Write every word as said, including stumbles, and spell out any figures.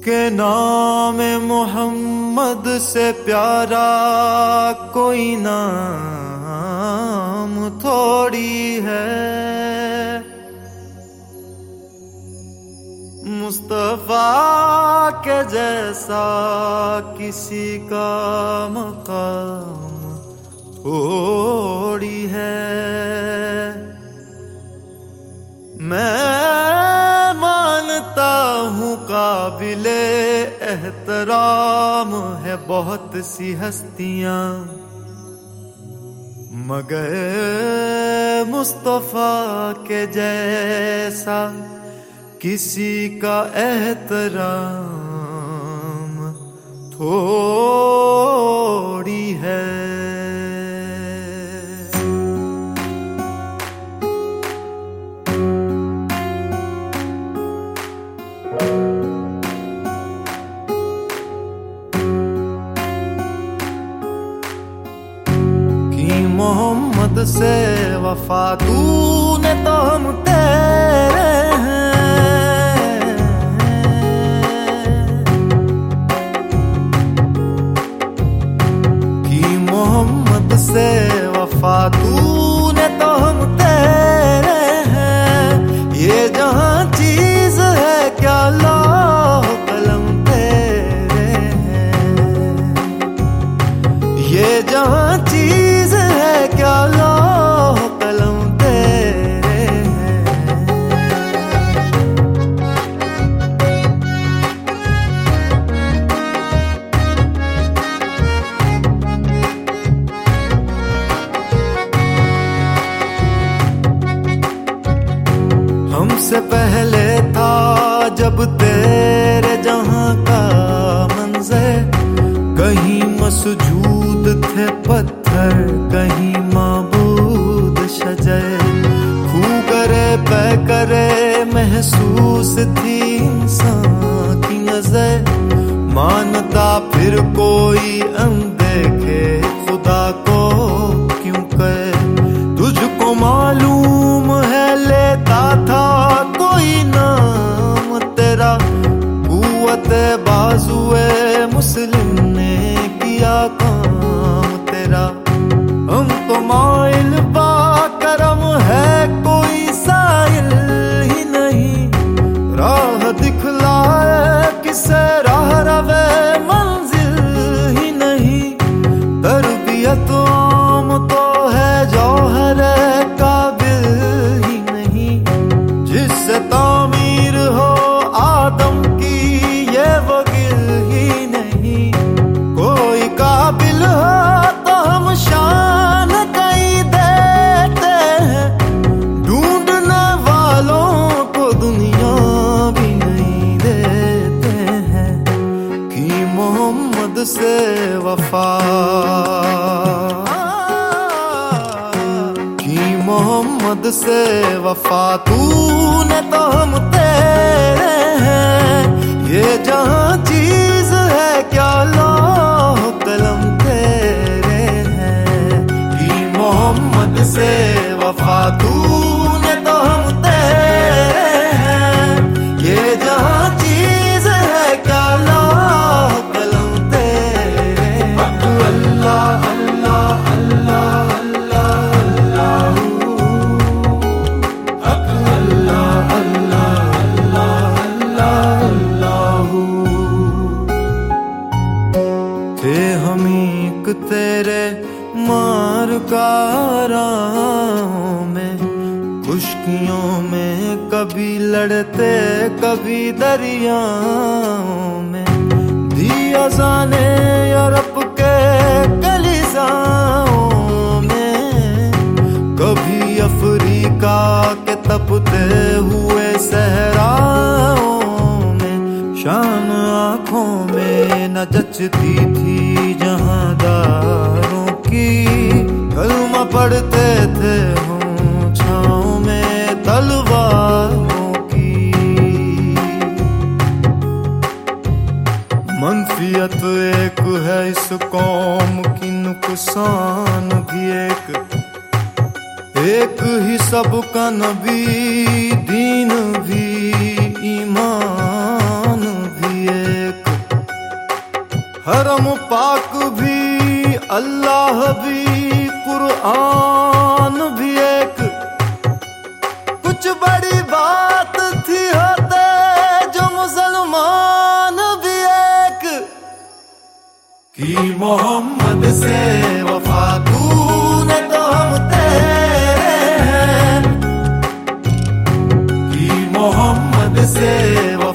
के नाम मोहम्मद से प्यारा कोई नाम थोड़ी है। मुस्तफा के जैसा किसी का मकाम थोड़ी है। मैं मानता हूँ काबिले एहतराम है बहुत सी हस्तियाँ, मगर मुस्तफा के जैसा किसी का एहतराम थोड़ी है। मोहम्मद से वफा तूने तो हम तेरे हैं, कि मोहम्मद से वफा तूने तो हम तेरे हैं। ये जहां चीज है क्या लौह कलम तेरे हैं, ये जहां चीज क्या लौह कलम तेरे हैं। हमसे पहले था जब तेरे जहां का मंज़र, कहीं मसजूद थे पत्थर कहीं माबूद शजर। खू करे पै करे महसूस थी इंसान की नजर, मानता फिर कोई अनदेखे खुदा को क्यों कर। तुझको मालूम है लेता था कोई नाम तेरा, कुव्वत बाजुए मुस्लिम ने किया काम तेरा। हम तो माइल बा करम है कोई साइल ही नहीं, राह दिखलाए किसे राह रवे मंजिल ही नहीं। तरबियत आम तो है जौहर काबिल ही नहीं, जिससे तामीर हो आदम की ये वो गिल ही नहीं। कोई काबिल हो तो हम शान कई देते हैं, ढूंढने वालों को दुनिया भी नहीं देते हैं। कि मोहम्मद से वफा, कि मोहम्मद से वफा तूने तो हम तेरे हैं। ये जहां चीज है क्या लौह कलम तेरे हैं, कि मोहम्मद से वफा तूने तो हम तेरे हैं। ये जहां चीज है क्या लौह कलम तेरे हैं। अल्लाह अल्लाह अल्लाह तेरे मार काराओं में, खुशकियों में कभी लड़ते कभी दरियाओं में। दिया जाने यूरोप के कलिजाओं में, कभी अफ्रीका के तपते हुए सहराओं में। शाम आँखों में न जचती थी जहांदारों की, कलमा पढ़ते थे हम छाँव में तलवारों की। मनफियत एक है इस कौम की, नुकसान भी एक, एक ही सबका नबी, दीन भी ईमान भी एक। की मोहम्मद से वफा तूने तो हम तेरे हैं, की मोहम्मद से वफा